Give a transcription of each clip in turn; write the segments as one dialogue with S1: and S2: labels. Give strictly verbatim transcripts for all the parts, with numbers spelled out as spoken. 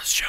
S1: Show.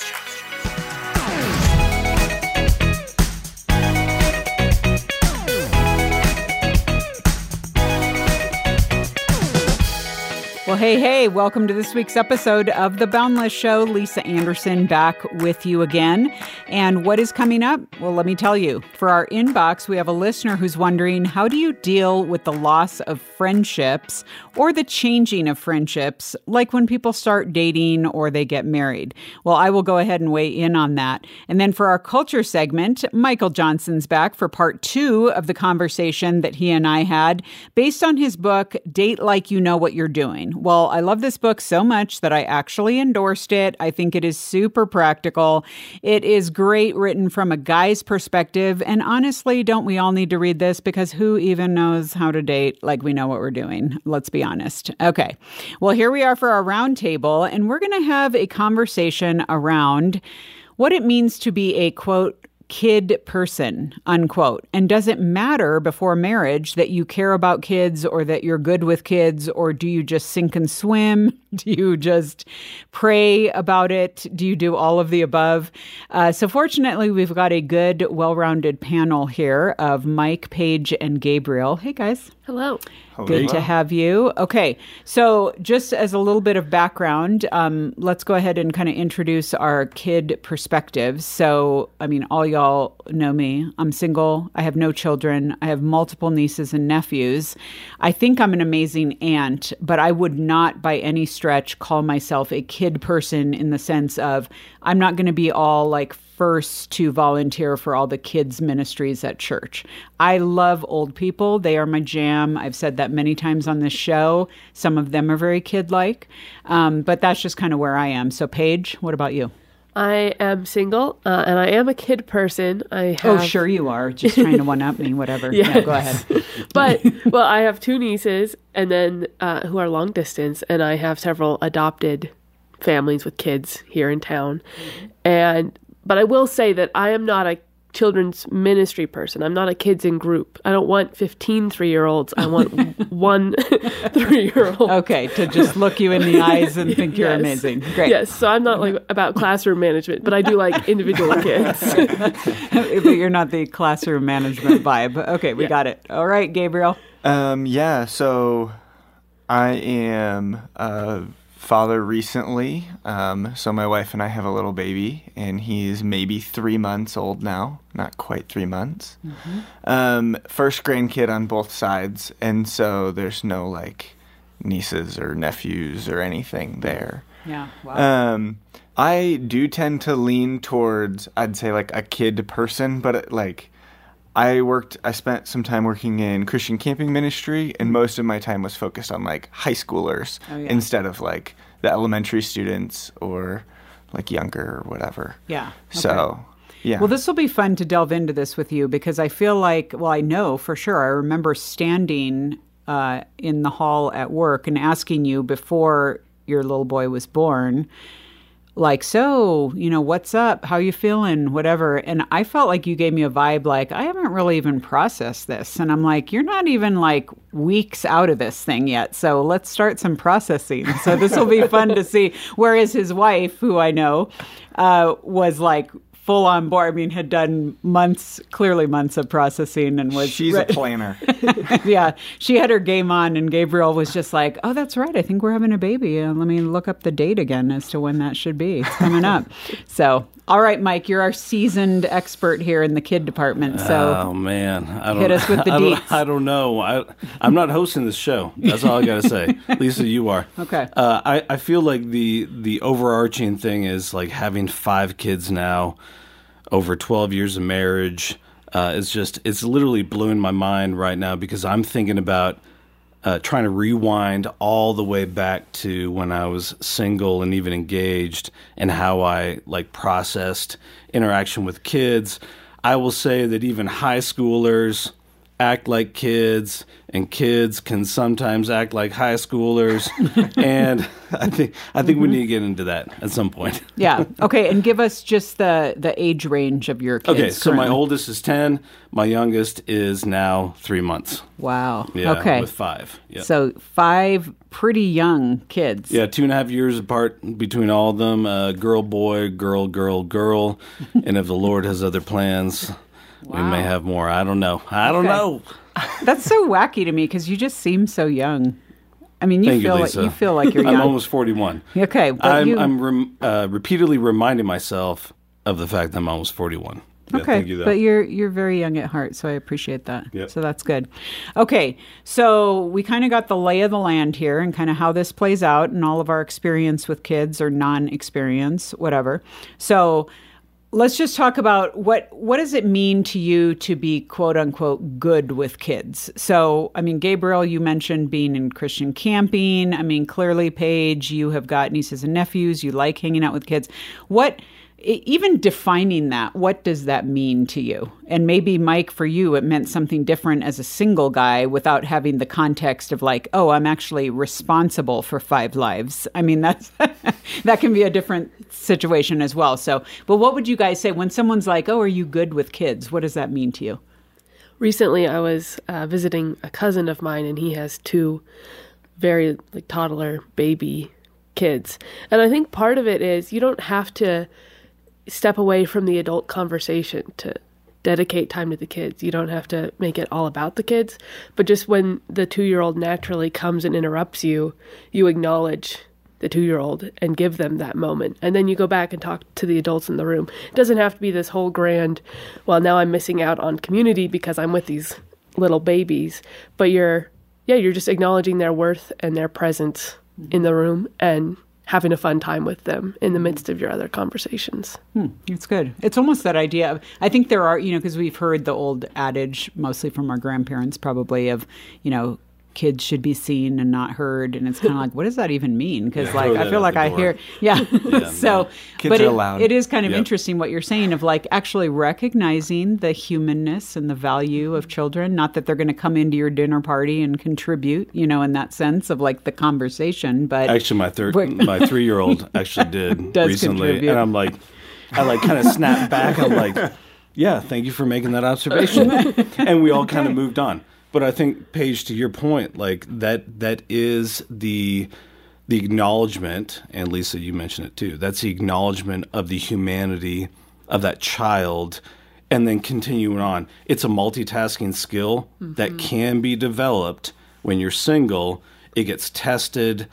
S2: Well, hey, hey, welcome to this week's episode of The Boundless Show. Lisa Anderson back with you again. And what is coming up? Well, let me tell you. For our inbox, we have a listener who's wondering, how do you deal with the loss of friendships or the changing of friendships, like when people start dating or they get married? Well, I will go ahead and weigh in on that. And then for our culture segment, Michael Johnson's back for part two of the conversation that he and I had based on his book, Date Like You Know What You're Doing. Well, I love this book so much that I actually endorsed it. I think it is super practical. It is great written from a guy's perspective. And honestly, don't we all need to read this? Because who even knows how to date like we know what we're doing? Let's be honest. Okay. Well, here we are for our roundtable, and we're going to have a conversation around what it means to be a, quote, kid person, unquote. And does it matter before marriage that you care about kids or that you're good with kids, or do you just sink and swim? Do you just pray about it? Do you do all of the above? Uh, so fortunately, we've got a good, well-rounded panel here of Mike, Paige, and Gabriel. Hey, guys.
S3: Hello.
S2: Good
S4: Hello.
S2: to have you. Okay, so just as a little bit of background, um, let's go ahead and kind of introduce our kid perspectives. So, I mean, all y'all know me. I'm single. I have no children. I have multiple nieces and nephews. I think I'm an amazing aunt, but I would not by any stretch call myself a kid person in the sense of I'm not going to be all like first to volunteer for all the kids ministries at church. I love old people. They are my jam. I've said that many times on this show. Some of them are very kid-like, um, but that's just kind of where I am. So Paige, what about you?
S3: I am single, uh, and I am a kid person. I have...
S2: Oh, sure you are. Just trying to one-up me, whatever.
S3: Yes.
S2: Yeah, go ahead.
S3: But, well, I have two nieces, and then uh, who are long distance, and I have several adopted families with kids here in town. Mm-hmm. And But I will say that I am not a children's ministry person. I'm not a kids in group. I don't want fifteen three-year-olds. I want one three-year-old.
S2: Okay, to just look you in the eyes and think you're
S3: Yes.
S2: amazing. Great.
S3: Yes, so I'm not like about classroom management, but I do like individual kids.
S2: But you're not the classroom management vibe. Okay, we
S3: Yeah.
S2: got it. All right, Gabriel.
S4: Um, yeah, so I am a father recently. Um, so my wife and I have a little baby, and he's maybe three months old now. Not quite three months. Mm-hmm. Um, first grandkid on both sides, and so there's no, like, nieces or nephews or anything there.
S2: Yeah, wow.
S4: Um, I do tend to lean towards, I'd say, like, a kid person, but, like, I worked, I spent some time working in Christian camping ministry, and most of my time was focused on, like, high schoolers
S2: Oh, yeah.
S4: instead of, like, the elementary students or, like, younger or whatever.
S2: Yeah. Okay.
S4: So, yeah.
S2: Well, this will be fun to delve into this with you because I feel like, well, I know for sure. I remember standing uh, in the hall at work and asking you before your little boy was born, like, so, you know, what's up? How you feeling? Whatever. And I felt like you gave me a vibe like, I haven't really even processed this. And I'm like, you're not even like weeks out of this thing yet. So let's start some processing. So this will be fun to see. Whereas his wife, who I know, uh, was like, full on board. I mean, had done months, clearly months of processing and was...
S4: She's
S2: re-
S4: a planner.
S2: Yeah. She had her game on and Gabriel was just like, oh, that's right. I think we're having a baby. Uh, let me look up the date again as to when that should be. It's coming up. So, all right, Mike, you're our seasoned expert here in the kid department. So
S5: oh, man. I don't,
S2: hit us with the
S5: I
S2: deets.
S5: don't, I don't know. I, I'm not hosting this show. That's all I got to say. Lisa, you are.
S2: Okay.
S5: Uh, I, I feel like the, the overarching thing is like having five kids now, over twelve years of marriage. Uh, it's just, it's literally blowing my mind right now because I'm thinking about uh, trying to rewind all the way back to when I was single and even engaged and how I like processed interaction with kids. I will say that even high schoolers act like kids, and kids can sometimes act like high schoolers. And I think I think mm-hmm. we need to get into that at some point.
S2: Yeah. Okay. And give us just the, the age range of your kids.
S5: Okay. So
S2: currently.
S5: My oldest is ten. My youngest is now three months.
S2: Wow.
S5: Yeah,
S2: okay.
S5: With five. Yep.
S2: So five pretty young kids.
S5: Yeah, two and a half years apart between all of them. Uh, girl, boy, girl, girl, girl. And if the Lord has other plans, wow. we may have more. I don't know. I don't
S2: okay.
S5: know.
S2: That's so wacky to me because you just seem so young. I mean, you
S5: Thank
S2: feel
S5: you,
S2: like
S5: Lisa.
S2: you feel like you're young.
S5: I'm almost forty-one.
S2: Okay, but
S5: I'm,
S2: you...
S5: I'm rem- uh, repeatedly reminding myself of the fact that I'm almost forty-one. Yeah,
S2: okay,
S5: thank you, though.
S2: But you're you're very young at heart, so I appreciate that.
S5: Yep.
S2: So that's good. Okay, so we kind of got the lay of the land here and kind of how this plays out and all of our experience with kids or non-experience, whatever. So let's just talk about what what does it mean to you to be quote unquote good with kids? So, I mean, Gabriel, you mentioned being in Christian camping. I mean, clearly, Paige, you have got nieces and nephews. You like hanging out with kids. What even defining that, what does that mean to you? And maybe, Mike, for you, it meant something different as a single guy without having the context of like, oh, I'm actually responsible for five lives. I mean, that's that can be a different situation as well. So, but what would you guys say when someone's like, oh, are you good with kids? What does that mean to you?
S3: Recently, I was uh, visiting a cousin of mine, and he has two very like toddler baby kids. And I think part of it is you don't have to step away from the adult conversation to dedicate time to the kids. You don't have to make it all about the kids, but just when the two-year-old naturally comes and interrupts you, you acknowledge the two-year-old and give them that moment. And then you go back and talk to the adults in the room. It doesn't have to be this whole grand, well, now I'm missing out on community because I'm with these little babies, but you're, yeah, you're just acknowledging their worth and their presence in the room and having a fun time with them in the midst of your other conversations.
S2: Hmm, it's good. It's almost that idea of, I think there are, you know, because we've heard the old adage, mostly from our grandparents probably, of, you know, kids should be seen and not heard. And it's kind of like, what does that even mean? Because
S5: yeah,
S2: like, I feel like I hear, yeah.
S5: yeah
S2: so,
S5: no.
S4: Kids
S2: but
S4: are
S2: it,
S4: allowed.
S2: it is kind of
S5: yep.
S2: interesting what you're saying of like actually recognizing the humanness and the value of children. Not that they're going to come into your dinner party and contribute, you know, in that sense of like the conversation, but
S5: actually my third, my three-year-old actually did
S2: Does
S5: recently.
S2: contribute.
S5: And I'm like, I like kind of snapped back. I'm like, yeah, thank you for making that observation. And we all kind of moved on. But I think, Paige, to your point, like that that is the the acknowledgement, and Lisa, you mentioned it too, that's the acknowledgement of the humanity of that child, and then continuing on. It's a multitasking skill mm-hmm. that can be developed when you're single. It gets tested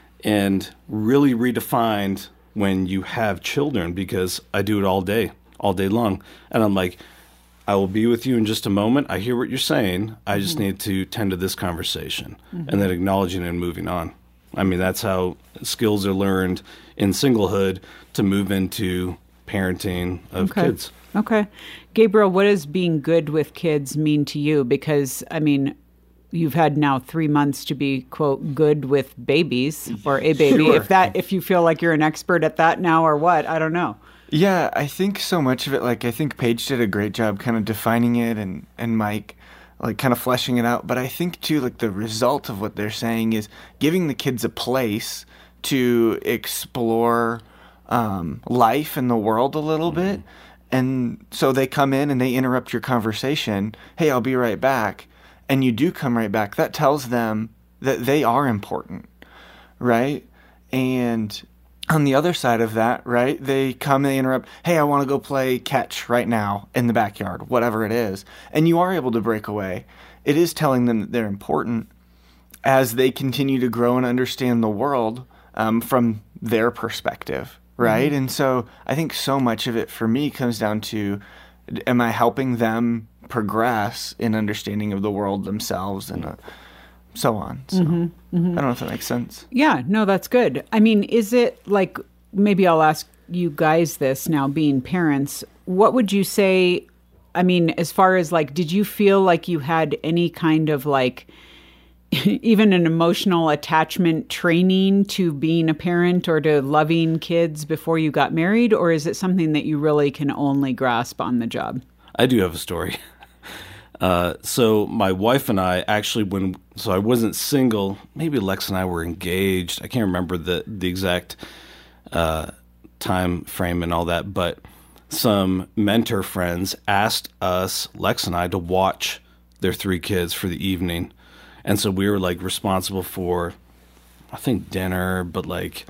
S5: and really redefined when you have children, because I do it all day, all day long. And I'm like, I will be with you in just a moment. I hear what you're saying. I just mm-hmm. need to tend to this conversation mm-hmm. and then acknowledging it and moving on. I mean, that's how skills are learned in singlehood to move into parenting of
S2: okay.
S5: kids.
S2: Okay. Gabriel, what does being good with kids mean to you? Because, I mean, you've had now three months to be, quote, good with babies or a baby.
S4: Sure.
S2: If that, if you feel like you're an expert at that now or what, I don't know.
S4: Yeah, I think so much of it, like, I think Paige did a great job kind of defining it, and, and Mike, like, kind of fleshing it out. But I think, too, like, the result of what they're saying is giving the kids a place to explore um, life and the world a little mm-hmm. bit. And so they come in and they interrupt your conversation. Hey, I'll be right back. And you do come right back. That tells them that they are important, right? And on the other side of that, right, they come, they interrupt, hey, I want to go play catch right now in the backyard, whatever it is. And you are able to break away. It is telling them that they're important as they continue to grow and understand the world um, from their perspective, right? Mm-hmm. And so I think so much of it for me comes down to, am I helping them progress in understanding of the world themselves and uh, so on. So
S2: mm-hmm, mm-hmm.
S4: I don't know if that makes sense.
S2: Yeah, no, that's good. I mean, is it like, maybe I'll ask you guys this now, being parents, what would you say, I mean, as far as like, did you feel like you had any kind of like, even an emotional attachment training to being a parent or to loving kids before you got married? Or is it something that you really can only grasp on the job?
S5: I do have a story. Uh, so my wife and I actually, when so I wasn't single. Maybe Lex and I were engaged. I can't remember the the exact uh, time frame and all that. But some mentor friends asked us, Lex and I, to watch their three kids for the evening, and so we were like responsible for, I think, dinner, but like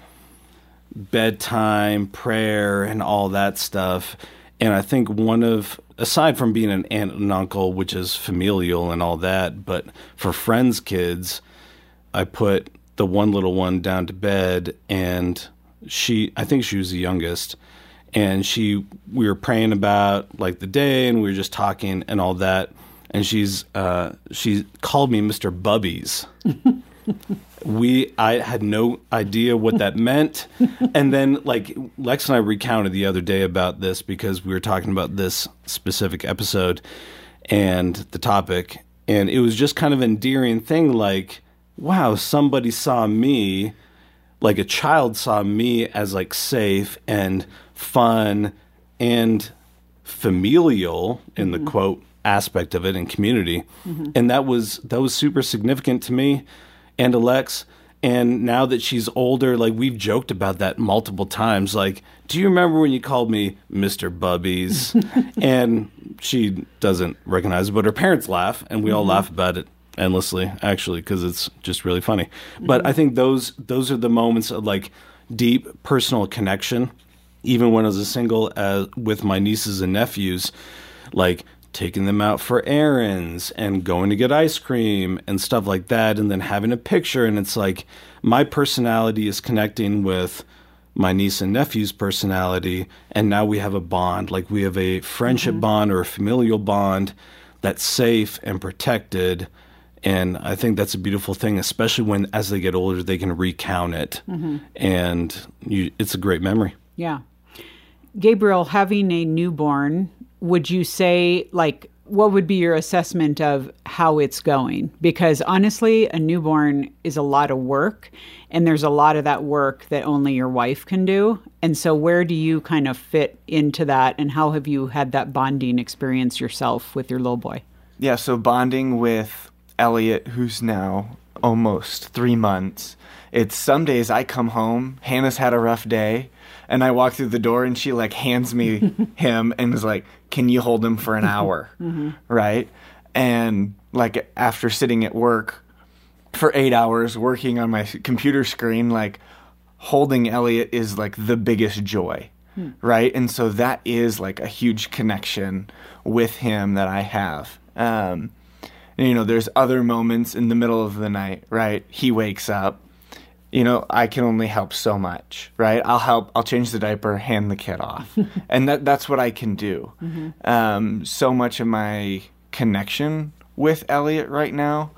S5: bedtime, prayer, and all that stuff. And I think one of, aside from being an aunt and uncle, which is familial and all that, but for friends' kids, I put the one little one down to bed, and she, I think she was the youngest, and she, we were praying about like the day, and we were just talking and all that, and she's, uh, she called me Mister Bubbies. We, I had no idea what that meant. And then, like, Lex and I recounted the other day about this because we were talking about this specific episode and the topic. And it was just kind of an endearing thing, like, wow, somebody saw me, like a child saw me as, like, safe and fun and familial in the, mm-hmm. quote, aspect of it and community. Mm-hmm. And that was, that was super significant to me and Alex. And now that she's older, like, we've joked about that multiple times. Like, do you remember when you called me Mister Bubbies? And she doesn't recognize it, but her parents laugh, and we mm-hmm. all laugh about it endlessly, actually, because it's just really funny. Mm-hmm. But I think those those are the moments of, like, deep personal connection. Even when I was a single uh, with my nieces and nephews, like, taking them out for errands and going to get ice cream and stuff like that, and then having a picture. And it's like my personality is connecting with my niece and nephew's personality, and now we have a bond. Like, we have a friendship mm-hmm. bond or a familial bond that's safe and protected. And I think that's a beautiful thing, especially when, as they get older, they can recount it. Mm-hmm. And you, it's a great memory.
S2: Yeah. Gabriel, having a newborn, would you say, like, what would be your assessment of how it's going? Because honestly, a newborn is a lot of work, and there's a lot of that work that only your wife can do. And so where do you kind of fit into that, and how have you had that bonding experience yourself with your little boy?
S4: Yeah, so bonding with Elliot, who's now almost three months, it's some days I come home, Hannah's had a rough day, and I walk through the door and she like hands me him and is like, can you hold him for an hour? Mm-hmm. Right? And like after sitting at work for eight hours working on my computer screen, like holding Elliot is like the biggest joy. Mm. Right? And so that is like a huge connection with him that I have. Um, and, you know, there's other moments in the middle of the night, right? He wakes up. You know, I can only help so much, right? I'll help, I'll change the diaper, hand the kid off. And that that's what I can do. Mm-hmm. Um, so much of my connection with Elliot right now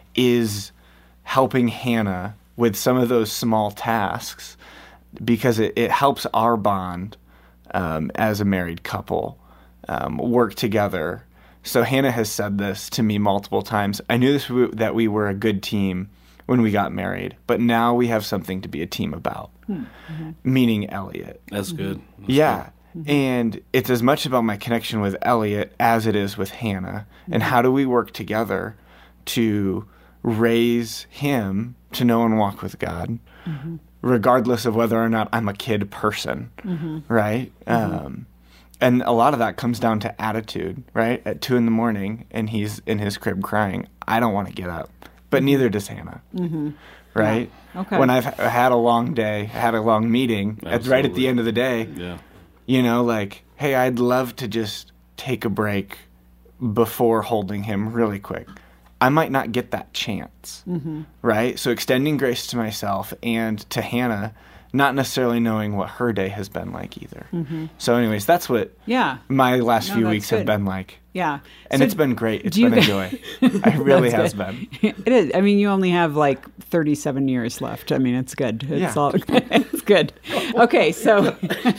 S4: is helping Hannah with some of those small tasks because it, it helps our bond um, as a married couple um, work together. So Hannah has said this to me multiple times. I knew this that we were a good team when we got married, but now we have something to be a team about, mm-hmm. meaning Elliot.
S5: That's
S2: mm-hmm.
S5: good. That's
S4: yeah.
S5: good.
S4: Mm-hmm. And it's as much about my connection with Elliot as it is with Hannah. Mm-hmm. And how do we work together to raise him to know and walk with God, mm-hmm. regardless of whether or not I'm a kid person, mm-hmm. right? Mm-hmm. Um, and a lot of that comes down to attitude, right? At two in the morning and he's in his crib crying, I don't want to get up. But neither does Hannah, mm-hmm. right?
S2: Yeah. Okay.
S4: When I've had a long day, had a long meeting, at, right at the end of the day,
S5: yeah.
S4: you know, like, hey, I'd love to just take a break before holding him really quick. I might not get that chance, mm-hmm. right? So extending grace to myself and to Hannah, not necessarily knowing what her day has been like either. Mm-hmm. So anyways, that's what
S2: yeah.
S4: my last
S2: no,
S4: few weeks
S2: good.
S4: have been like.
S2: Yeah.
S4: And
S2: so
S4: it's been great. It's
S2: been
S4: a joy. It really has
S2: good.
S4: been.
S2: It is. I mean, you only have like thirty-seven years left. I mean, it's good. It's
S4: yeah.
S2: all it's good. Okay, so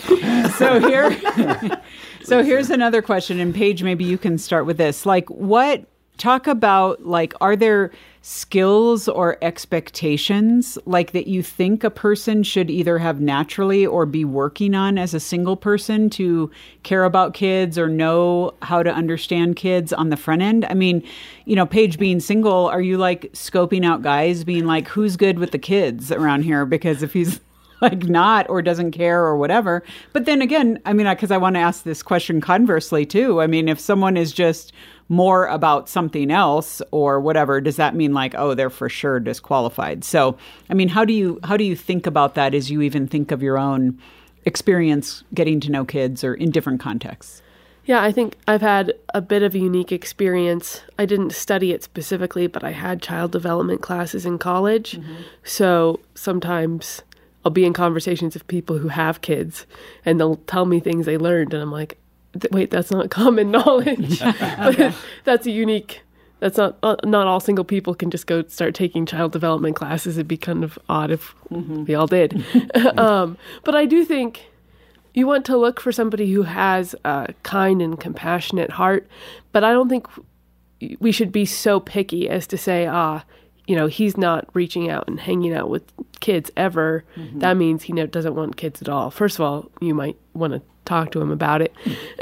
S2: so here so here's another question, and Paige, maybe you can start with this. Like, what talk about like are there skills or expectations like that you think a person should either have naturally or be working on as a single person to care about kids or know how to understand kids on the front end? I mean, you know, Paige being single, are you like scoping out guys being like, who's good with the kids around here? Because if he's like not or doesn't care or whatever. But then again, I mean, because I, I want to ask this question conversely too. I mean, if someone is just more about something else or whatever, does that mean like, oh, they're for sure disqualified? So, I mean, how do you how do you think about that as you even think of your own experience getting to know kids or in different contexts?
S3: Yeah, I think I've had a bit of a unique experience. I didn't study it specifically, but I had child development classes in college. Mm-hmm. So sometimes I'll be in conversations with people who have kids and they'll tell me things they learned. And I'm like, wait, that's not common knowledge. Okay. That's a unique, that's not, uh, not all single people can just go start taking child development classes. It'd be kind of odd if mm-hmm. we all did. um, but I do think you want to look for somebody who has a kind and compassionate heart. But I don't think we should be so picky as to say, ah, you know, he's not reaching out and hanging out with kids ever. Mm-hmm. That means he doesn't want kids at all. First of all, you might want to talk to him about it.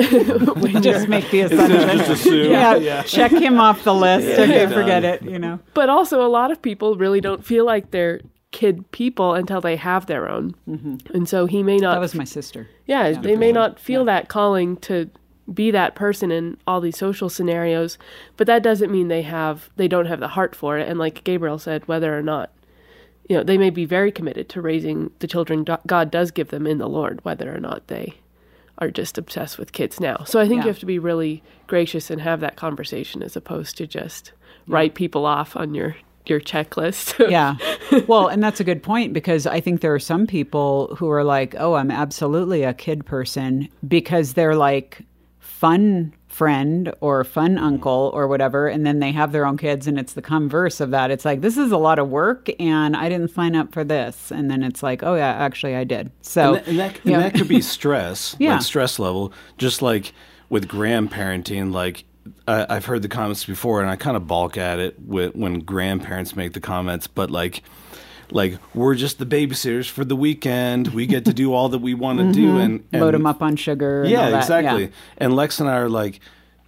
S2: Just make the assumption.
S5: Just assume.
S2: Yeah,
S5: yeah.
S2: Check him off the list.
S5: Yeah,
S2: okay,
S5: yeah.
S2: forget it, you know.
S3: But also a lot of people really don't feel like they're kid people until they have their own. Mm-hmm. And so he may not...
S2: That was my sister.
S3: Yeah, yeah. They may not feel yeah. that calling to be that person in all these social scenarios, but that doesn't mean they have they don't have the heart for it. And like Gabriel said, whether or not, you know, they may be very committed to raising the children God does give them in the Lord, whether or not they are just obsessed with kids now. So I think yeah. you have to be really gracious and have that conversation as opposed to just yeah. write people off on your your checklist.
S2: Yeah. Well, and that's a good point because I think there are some people who are like, oh, I'm absolutely a kid person because they're like fun friend or fun uncle or whatever, and then they have their own kids and it's the converse of that. It's like, this is a lot of work and I didn't sign up for this. And then it's like, oh yeah, actually I did. So
S5: and that, and that, and that could be stress,
S2: yeah.
S5: like stress level, just like with grandparenting. Like I, I've heard the comments before and I kind of balk at it with, when grandparents make the comments, but like, like we're just the babysitters for the weekend. We get to do all that we want to mm-hmm. do and, and
S2: load them up on sugar. And
S5: yeah,
S2: all that.
S5: exactly.
S2: Yeah.
S5: And Lex and I are like,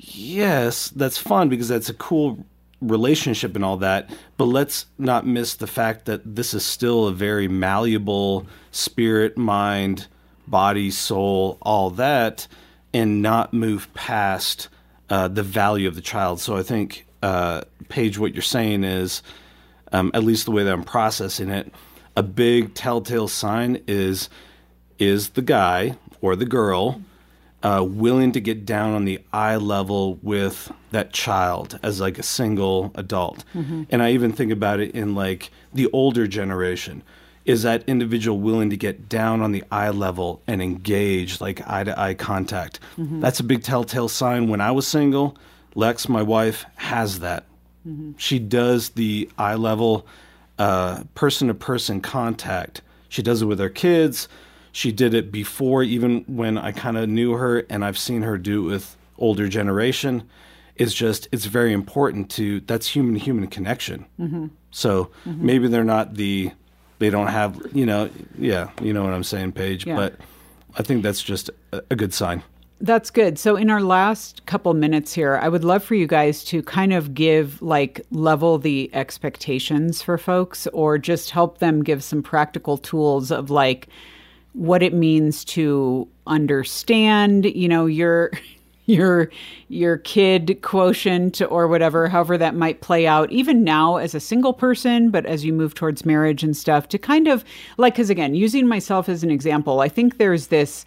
S5: yes, that's fun because that's a cool relationship and all that. But let's not miss the fact that this is still a very malleable spirit, mind, body, soul, all that, and not move past uh, the value of the child. So I think, uh, Paige, what you're saying is, Um, at least the way that I'm processing it, a big telltale sign is is the guy or the girl uh, willing to get down on the eye level with that child as like a single adult. Mm-hmm. And I even think about it in like the older generation. Is that individual willing to get down on the eye level and engage like eye-to-eye contact? Mm-hmm. That's a big telltale sign. When I was single, Lex, my wife, has that. Mm-hmm. She does the eye level, uh, person-to-person contact. She does it with her kids. She did it before, even when I kind of knew her, and I've seen her do it with older generation. It's just, it's very important to, that's human-human connection. Mm-hmm. So mm-hmm. maybe they're not the, they don't have, you know, yeah, you know what I'm saying, Paige, yeah. But I think that's just a, a good sign.
S2: That's good. So in our last couple minutes here, I would love for you guys to kind of give, like, level the expectations for folks or just help them give some practical tools of, like, what it means to understand, you know, your your your kid quotient or whatever, however that might play out, even now as a single person, but as you move towards marriage and stuff, to kind of, like, because again, using myself as an example, I think there's this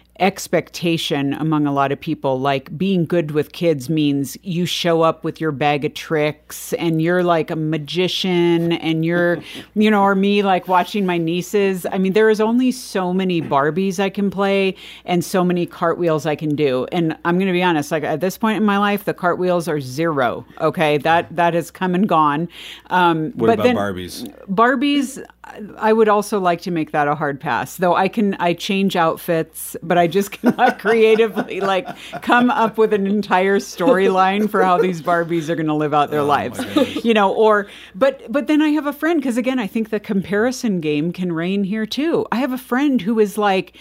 S2: expectation among a lot of people, like being good with kids means you show up with your bag of tricks and you're like a magician and you're, you know, or me like watching my nieces. I mean, there is only so many Barbies I can play and so many cartwheels I can do. And I'm going to be honest, like at this point in my life, the cartwheels are zero. Okay. That, that has come and gone. Um,
S5: what
S2: but
S5: about
S2: then,
S5: Barbies?
S2: Barbies, I would also like to make that a hard pass, though I can, I change outfits, but I just cannot creatively like come up with an entire storyline for how these Barbies are going to live out their
S5: Oh,
S2: lives,
S5: my goodness.
S2: you know, or, but, but then I have a friend, because again, I think the comparison game can reign here too. I have a friend who is like,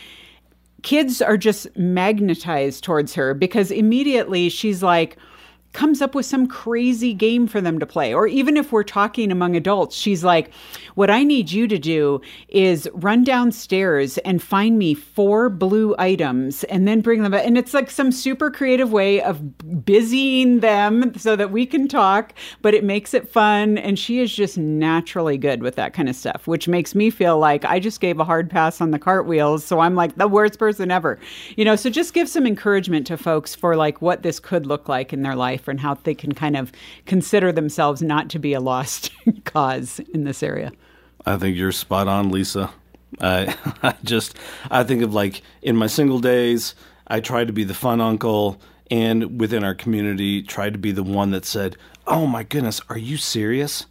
S2: kids are just magnetized towards her because immediately she's like, comes up with some crazy game for them to play. Or even if we're talking among adults, she's like, what I need you to do is run downstairs and find me four blue items and then bring them back. And it's like some super creative way of busying them so that we can talk, but it makes it fun. And she is just naturally good with that kind of stuff, which makes me feel like I just gave a hard pass on the cartwheels. So I'm like the worst person ever, you know, so just give some encouragement to folks for like what this could look like in their life and how they can kind of consider themselves not to be a lost cause in this area.
S5: I think you're spot on, Lisa. I, I just, I think of like in my single days, I tried to be the fun uncle, and within our community, tried to be the one that said, oh my goodness, are you serious?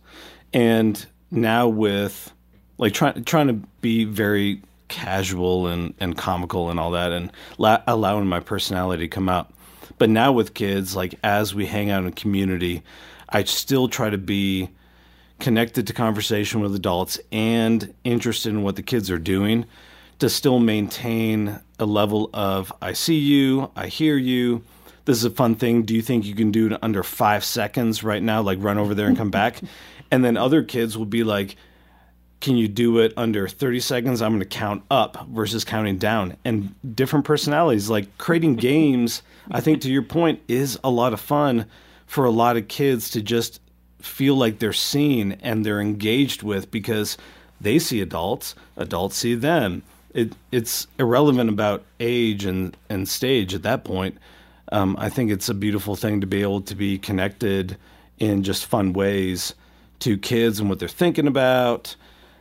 S5: And now with like trying trying to be very casual and, and comical and all that, and la- allowing my personality to come out. But now with kids, like as we hang out in community, I still try to be connected to conversation with adults and interested in what the kids are doing to still maintain a level of, I see you, I hear you, this is a fun thing, do you think you can do it under five seconds right now, like run over there and come back? And then other kids will be like, can you do it under thirty seconds? I'm going to count up versus counting down. And different personalities, like creating games, I think to your point, is a lot of fun for a lot of kids to just feel like they're seen and they're engaged with because they see adults, adults see them. It, it's irrelevant about age and, and stage at that point. Um, I think it's a beautiful thing to be able to be connected in just fun ways to kids and what they're thinking about.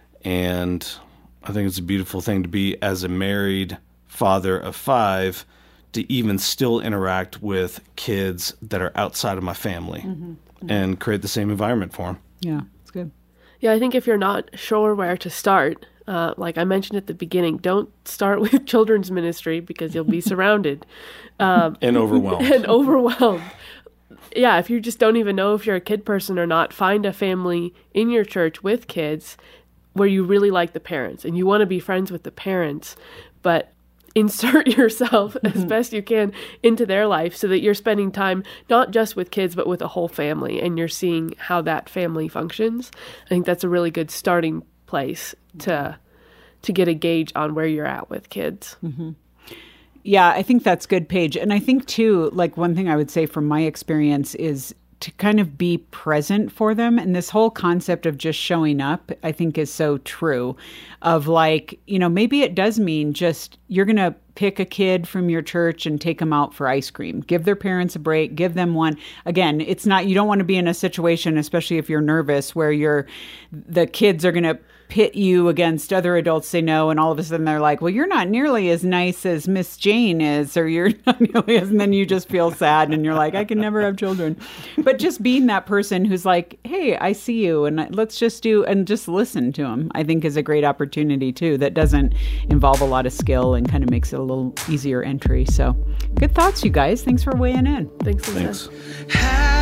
S5: And I think it's a beautiful thing to be, as a married father of five, to even still interact with kids that are outside of my family mm-hmm. Mm-hmm. and create the same environment for them.
S2: Yeah, it's good.
S3: Yeah, I think if you're not sure where to start, uh, like I mentioned at the beginning, don't start with children's ministry because you'll be surrounded. Um,
S5: and overwhelmed.
S3: And overwhelmed. Yeah, if you just don't even know if you're a kid person or not, find a family in your church with kids where you really like the parents and you want to be friends with the parents, but insert yourself as best you can into their life so that you're spending time not just with kids, but with a whole family, and you're seeing how that family functions. I think that's a really good starting place to to get a gauge on where you're at with kids.
S2: Mm-hmm. Yeah, I think that's good, Paige. And I think too, like one thing I would say from my experience is to kind of be present for them. And this whole concept of just showing up, I think is so true of like, you know, maybe it does mean just you're going to pick a kid from your church and take them out for ice cream, give their parents a break, give them one. Again, it's not, you don't want to be in a situation, especially if you're nervous, where you're, the kids are going to pit you against other adults they know, and all of a sudden they're like, well, you're not nearly as nice as Miss Jane is, or you're not nearly as, and then you just feel sad and you're like, I can never have children. But just being that person who's like, hey, I see you, and let's just do, and just listen to them, I think is a great opportunity too, that doesn't involve a lot of skill and kind of makes it a little easier entry. So good thoughts, you guys. Thanks for weighing in.
S3: Thanks, Lisa.
S5: Thanks.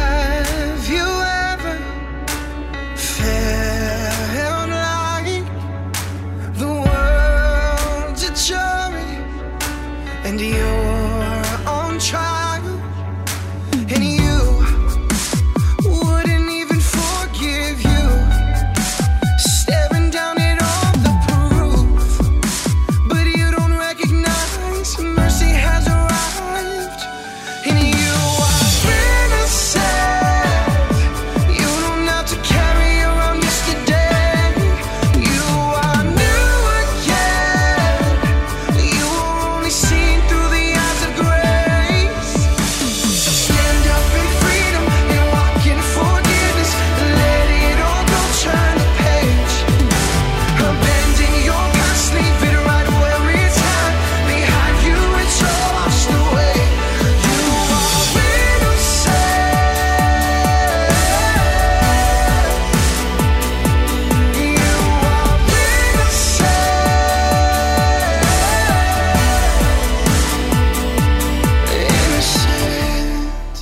S1: Have you ever felt like the world's a jury and you're on trial and you wouldn't even forgive you, staring down at all the proof, but you don't recognize mercy has arrived and you are innocent. You don't have to carry around yesterday. You are new again. You are only seen through the eyes of grace.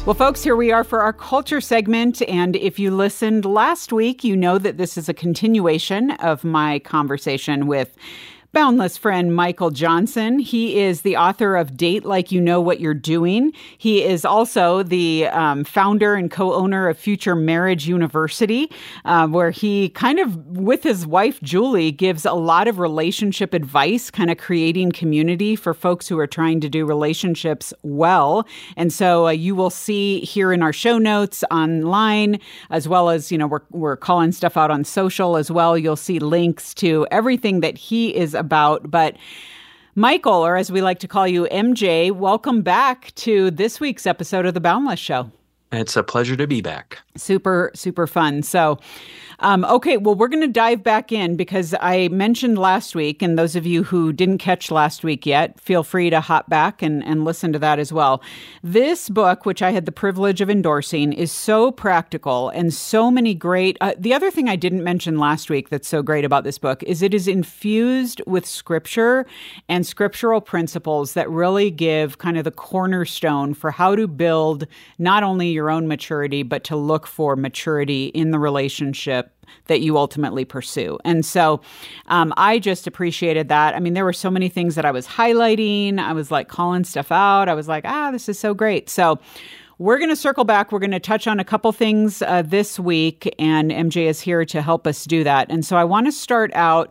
S2: Well, folks, here we are for our culture segment. And if you listened last week, you know that this is a continuation of my conversation with Boundless friend Michael Johnson. He is the author of Date Like You Know What You're Doing. He is also the um, founder and co-owner of Future Marriage University, uh, where he kind of, with his wife, Julie, gives a lot of relationship advice, kind of creating community for folks who are trying to do relationships well. And so uh, you will see here in our show notes online, as well as, you know, we're, we're calling stuff out on social as well. You'll see links to everything that he is about. But Michael, or as we like to call you, M J, welcome back to this week's episode of The Boundless Show.
S6: It's a pleasure to be back.
S2: Super, super fun. So, um, okay, well, we're going to dive back in because I mentioned last week, and those of you who didn't catch last week yet, feel free to hop back and, and listen to that as well. This book, which I had the privilege of endorsing, is so practical and so many great... Uh, the other thing I didn't mention last week that's so great about this book is it is infused with scripture and scriptural principles that really give kind of the cornerstone for how to build not only your own maturity, but to look for maturity in the relationship that you ultimately pursue. And so um, I just appreciated that. I mean, there were so many things that I was highlighting. I was like calling stuff out. I was like, ah, this is so great. So we're going to circle back. We're going to touch on a couple things uh, this week, and M J is here to help us do that. And so I want to start out,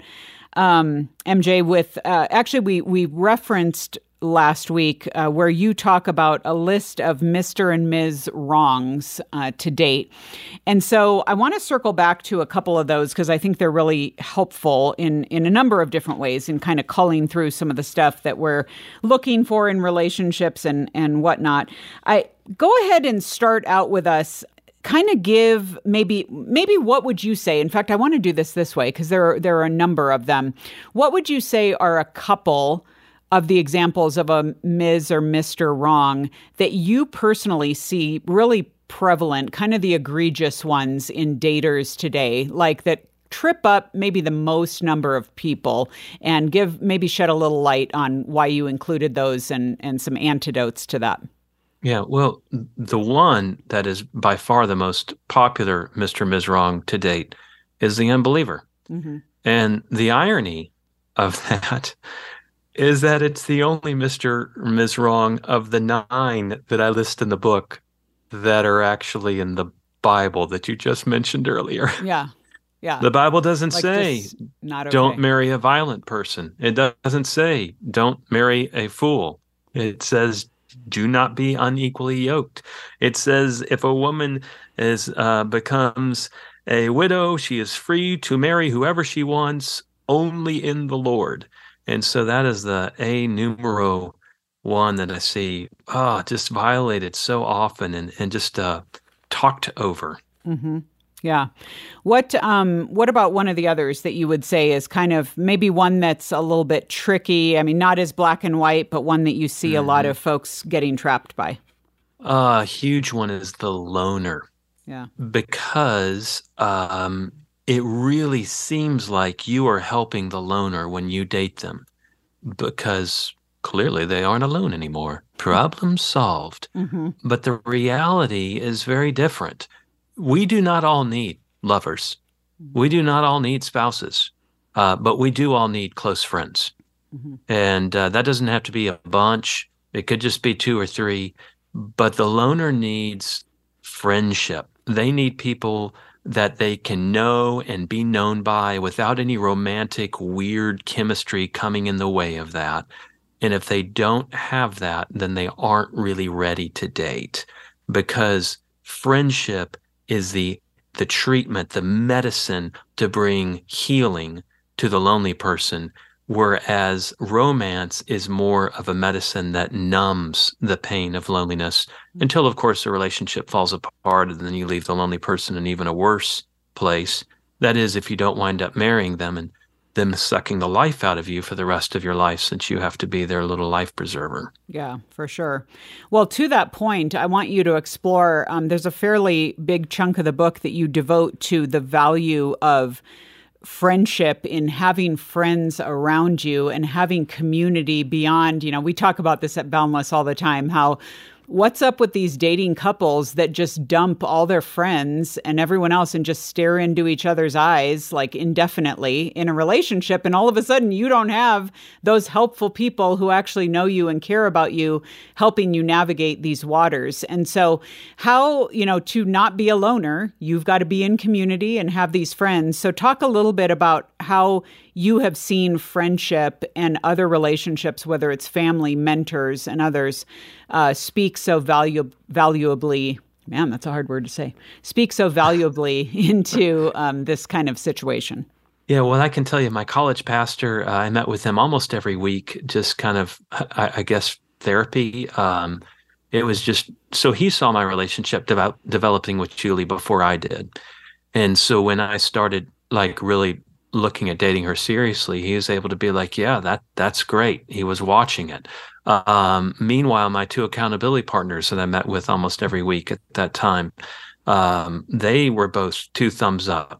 S2: um, M J, with uh, actually we we referenced last week uh, where you talk about a list of Mister and Miz wrongs uh, to date. And so I want to circle back to a couple of those because I think they're really helpful in, in a number of different ways in kind of culling through some of the stuff that we're looking for in relationships and, and whatnot. I go ahead and start out with us. Kind of give maybe maybe what would you say? In fact, I want to do this this way because there are, there are a number of them. What would you say are a couple of the examples of a Miz or Mister wrong that you personally see really prevalent, kind of the egregious ones in daters today, like that trip up maybe the most number of people, and give maybe shed a little light on why you included those and, and some antidotes to that?
S6: Yeah, well, the one that is by far the most popular Mister Miz wrong to date is the unbeliever. Mm-hmm. And the irony of that is that it's the only Mister Miz wrong of the nine that I list in the book that are actually in the Bible that you just mentioned earlier.
S2: Yeah, yeah.
S6: The Bible doesn't
S2: like
S6: say,
S2: not okay.
S6: Don't marry a violent person. It doesn't say, don't marry a fool. It says, do not be unequally yoked. It says, if a woman is uh, becomes a widow, she is free to marry whoever she wants, only in the Lord. And so that is the a numero one that I see, ah, oh, just violated so often and, and just uh, talked over.
S2: Mm-hmm. Yeah. What um what about one of the others that you would say is kind of maybe one that's a little bit tricky? I mean, not as black and white, but one that you see mm-hmm. a lot of folks getting trapped by.
S6: A uh, huge one is the loner.
S2: Yeah.
S6: Because um it really seems like you are helping the loner when you date them because clearly they aren't alone anymore. Problem solved. Mm-hmm. But the reality is very different. We do not all need lovers. Mm-hmm. We do not all need spouses, uh, but we do all need close friends. Mm-hmm. And uh, that doesn't have to be a bunch. It could just be two or three. But the loner needs friendship. They need people that they can know and be known by without any romantic, weird chemistry coming in the way of that. And if they don't have that, then they aren't really ready to date, because friendship is the the treatment, the medicine to bring healing to the lonely person, whereas romance is more of a medicine that numbs the pain of loneliness until, of course, the relationship falls apart and then you leave the lonely person in even a worse place. That is, if you don't wind up marrying them and them sucking the life out of you for the rest of your life, since you have to be their little life preserver.
S2: Yeah, for sure. Well, to that point, I want you to explore, um, there's a fairly big chunk of the book that you devote to the value of friendship, in having friends around you and having community beyond, you know, we talk about this at Boundless all the time, how what's up with these dating couples that just dump all their friends and everyone else and just stare into each other's eyes like indefinitely in a relationship, and all of a sudden you don't have those helpful people who actually know you and care about you helping you navigate these waters. And so how, you know, to not be a loner, you've got to be in community and have these friends. So talk a little bit about how you have seen friendship and other relationships, whether it's family, mentors, and others, uh, speak so valu- valuably, man, that's a hard word to say, speak so valuably into um, this kind of situation.
S6: Yeah, well, I can tell you, my college pastor, uh, I met with him almost every week, just kind of, I, I guess, therapy. Um, it was just, so he saw my relationship develop, developing with Julie before I did. And so when I started like really looking at dating her seriously, he was able to be like, yeah, that that's great. He was watching it. Um, meanwhile, my two accountability partners that I met with almost every week at that time, um, they were both two thumbs up.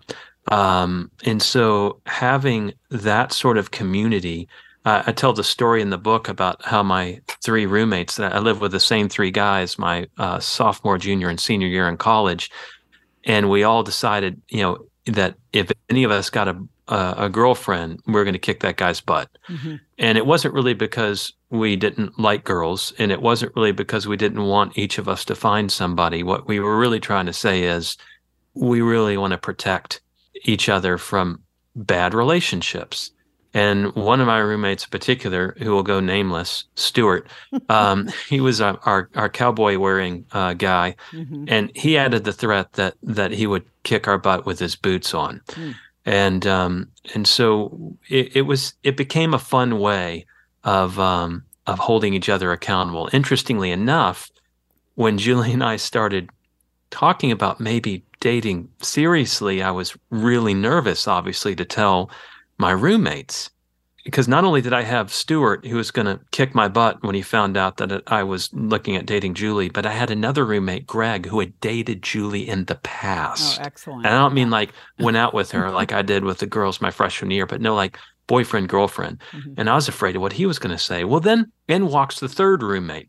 S6: Um, and so having that sort of community, uh, I tell the story in the book about how my three roommates, that I lived with the same three guys, my uh, sophomore, junior, and senior year in college. And we all decided, you know, that if any of us got a a, a girlfriend, we we're going to kick that guy's butt. Mm-hmm. And it wasn't really because we didn't like girls, and it wasn't really because we didn't want each of us to find somebody. What we were really trying to say is we really want to protect each other from bad relationships. And one of my roommates in particular, who will go nameless, Stuart, um, he was our, our, our cowboy wearing uh, guy. Mm-hmm. And he added the threat that that he would kick our butt with his boots on. Mm. And um, and so it, it was it became a fun way of um, of holding each other accountable. Interestingly enough, when Julie and I started talking about maybe dating seriously, I was really nervous, obviously, to tell my roommates, because not only did I have Stuart, who was going to kick my butt when he found out that I was looking at dating Julie, but I had another roommate, Greg, who had dated Julie in the past.
S2: Oh, excellent.
S6: And I don't mean like went out with her like I did with the girls my freshman year, but no, like boyfriend, girlfriend. Mm-hmm. And I was afraid of what he was going to say. Well, then in walks the third roommate,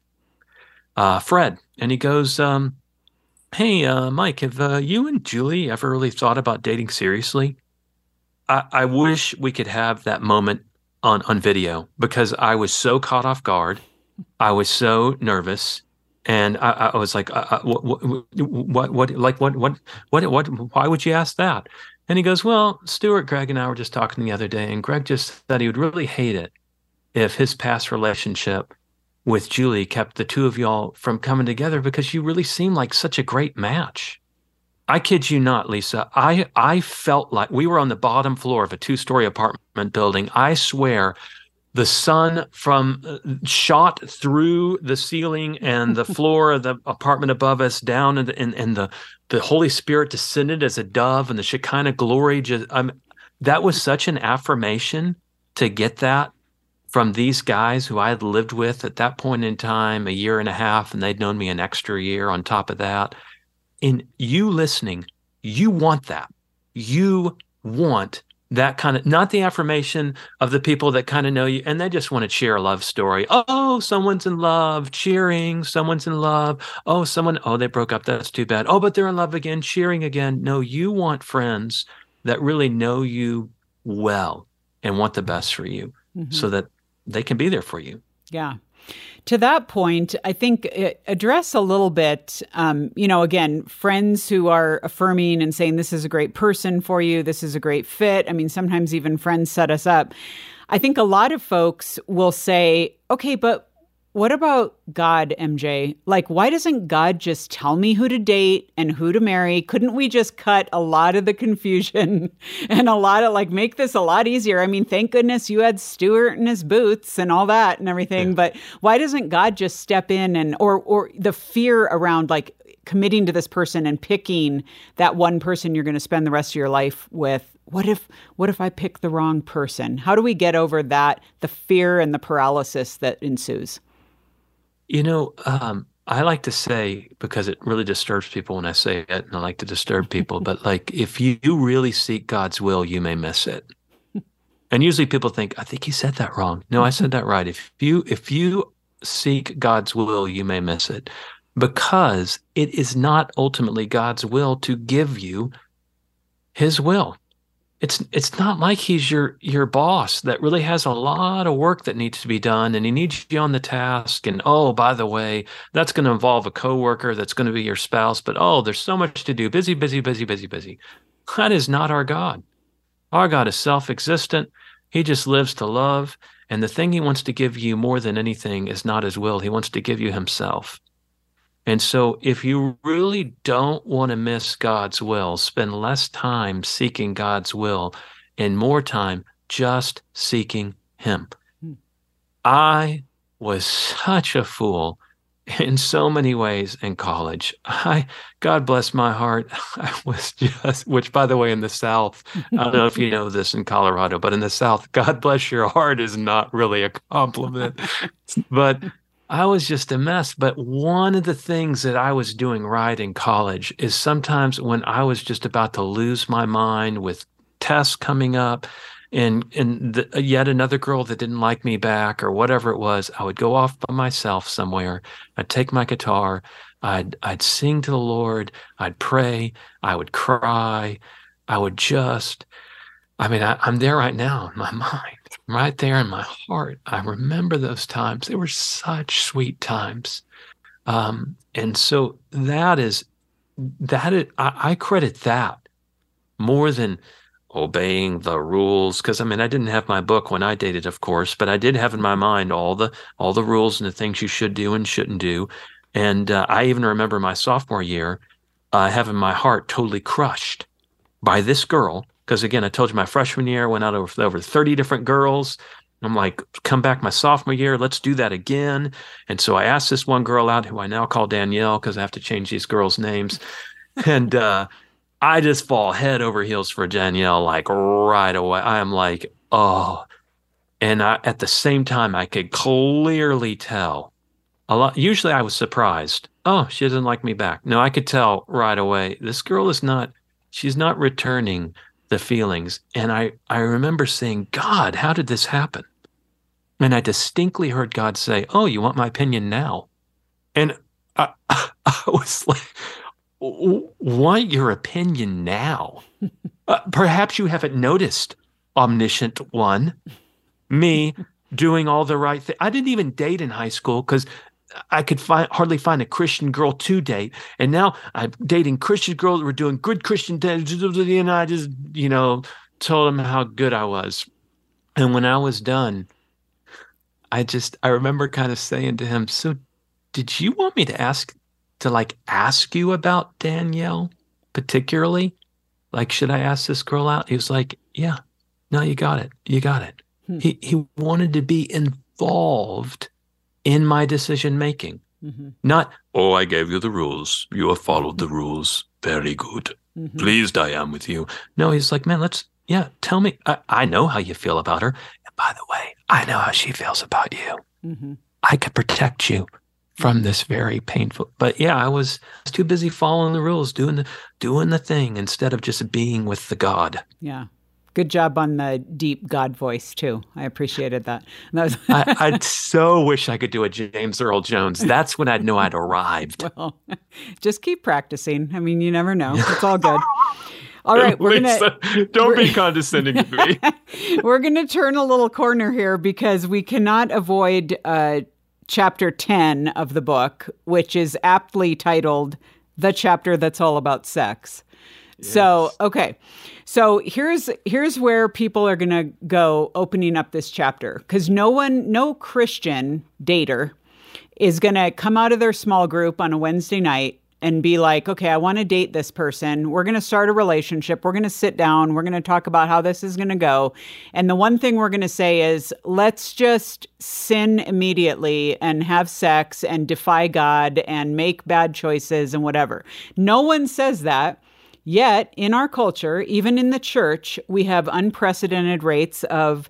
S6: uh, Fred. And he goes, um, hey, uh, Mike, have uh, you and Julie ever really thought about dating seriously? I, I wish we could have that moment on, on video, because I was so caught off guard. I was so nervous. And I, I was like, uh, what, what, what, what, like, what, what, what, what, why would you ask that? And he goes, well, Stuart, Greg, and I were just talking the other day, and Greg just said he would really hate it if his past relationship with Julie kept the two of y'all from coming together, because you really seem like such a great match. I kid you not, Lisa. I I felt like we were on the bottom floor of a two-story apartment building. I swear the sun from uh, shot through the ceiling and the floor of the apartment above us down, and, and, and the, the Holy Spirit descended as a dove, and the Shekinah glory. Just um, that was such an affirmation to get that from these guys who I had lived with at that point in time, a year and a half, and they'd known me an extra year on top of that. In you listening, you want that. You want that kind of, not the affirmation of the people that kind of know you and they just want to share a love story. Oh, someone's in love, cheering. Someone's in love. Oh, someone, oh, they broke up. That's too bad. Oh, but they're in love again, cheering again. No, you want friends that really know you well and want the best for you, mm-hmm. so that they can be there for you.
S2: Yeah. To that point, I think it, address a little bit, um, you know, again, friends who are affirming and saying this is a great person for you, this is a great fit. I mean, sometimes even friends set us up. I think a lot of folks will say, okay, but what about God, M J? Like, why doesn't God just tell me who to date and who to marry? Couldn't we just cut a lot of the confusion and a lot of, like, make this a lot easier? I mean, thank goodness you had Stuart and his boots and all that and everything. Yeah. But why doesn't God just step in and, or, or the fear around, like, committing to this person and picking that one person you're going to spend the rest of your life with? What if, what if I pick the wrong person? How do we get over that, the fear and the paralysis that ensues?
S6: You know, um, I like to say, because it really disturbs people when I say it, and I like to disturb people, but like, if you really seek God's will, you may miss it. And usually people think, I think he said that wrong. No, I said that right. If you, if you seek God's will, you may miss it, because it is not ultimately God's will to give you his will. It's it's not like he's your your boss that really has a lot of work that needs to be done, and he needs you on the task. And oh, by the way, that's going to involve a coworker that's going to be your spouse. But oh, there's so much to do. Busy, busy, busy, busy, busy. That is not our God. Our God is self-existent. He just lives to love. And the thing he wants to give you more than anything is not his will. He wants to give you himself. And so if you really don't want to miss God's will, spend less time seeking God's will and more time just seeking him. Hmm. I was such a fool in so many ways in college. I, God bless my heart, I was just, which by the way, in the South, I don't know if you know this in Colorado, but in the South, God bless your heart is not really a compliment. But I was just a mess. But one of the things that I was doing right in college is sometimes when I was just about to lose my mind with tests coming up and, and the, yet another girl that didn't like me back or whatever it was, I would go off by myself somewhere. I'd take my guitar. I'd, I'd sing to the Lord. I'd pray. I would cry. I would just, I mean, I, I'm there right now in my mind. Right there in my heart. I remember those times. They were such sweet times. Um, and so that is, that is, I, I credit that more than obeying the rules. Because, I mean, I didn't have my book when I dated, of course, but I did have in my mind all the all the rules and the things you should do and shouldn't do. And uh, I even remember my sophomore year uh, having my heart totally crushed by this girl. Because again, I told you my freshman year, I went out over, over thirty different girls. I'm like, come back my sophomore year, let's do that again. And so I asked this one girl out who I now call Danielle because I have to change these girls' names. And uh, I just fall head over heels for Danielle, like right away. I am like, oh. And I, at the same time, I could clearly tell a lot. Usually I was surprised. Oh, she doesn't like me back. No, I could tell right away. This girl is not, she's not returning the feelings. And I, I remember saying, God, how did this happen? And I distinctly heard God say, oh, you want my opinion now? And I, I was like, want your opinion now? uh, perhaps you haven't noticed, omniscient one, me doing all the right thing. I didn't even date in high school because I could find, hardly find a Christian girl to date. And now I'm dating Christian girls that were doing good Christian things. And I just, you know, told them how good I was. And when I was done, I just, I remember kind of saying to him, so did you want me to ask, to like ask you about Danielle particularly? Like, should I ask this girl out? He was like, yeah, no, you got it. You got it. Hmm. He, he wanted to be involved in my decision making, mm-hmm. Not, oh, I gave you the rules. You have followed the rules. Very good. Mm-hmm. Pleased I am with you. No, he's like, man, let's, yeah, tell me. I, I know how you feel about her. And by the way, I know how she feels about you. Mm-hmm. I could protect you from this very painful. But yeah, I was, I was too busy following the rules, doing the, doing the thing instead of just being with the God.
S2: Yeah. Good job on the deep God voice, too. I appreciated that. that was
S6: I, I so wish I could do a James Earl Jones. That's when I'd know I'd arrived.
S2: Well, just keep practicing. I mean, you never know. It's all good. All right, we're
S6: Lisa,
S2: gonna
S6: don't
S2: we're,
S6: be condescending to me.
S2: We're gonna turn a little corner here because we cannot avoid uh, chapter ten of the book, which is aptly titled "The Chapter That's All About Sex." Yes. So, okay. So here's here's where people are going to go opening up this chapter, because no one, no Christian dater is going to come out of their small group on a Wednesday night and be like, okay, I want to date this person. We're going to start a relationship. We're going to sit down. We're going to talk about how this is going to go. And the one thing we're going to say is, let's just sin immediately and have sex and defy God and make bad choices and whatever. No one says that. Yet, in our culture, even in the church, we have unprecedented rates of